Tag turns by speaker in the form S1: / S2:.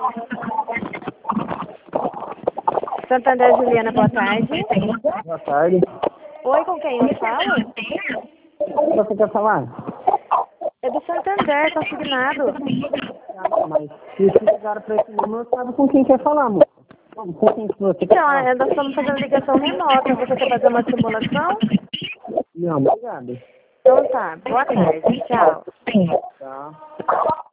S1: Santander, Juliana, boa tarde.
S2: Boa tarde.
S1: Oi, com quem eu falo?
S2: O que você quer falar?
S1: É do Santander, consignado.
S2: Mas se ligaram para esse número, sabe com quem quer falar, moço. Com quem que você quer
S1: Então,
S2: falar?
S1: nós estamos fazendo ligação remota. Você quer fazer uma simulação?
S2: Não, obrigado.
S1: Então tá, boa tarde, tchau.
S2: Tá.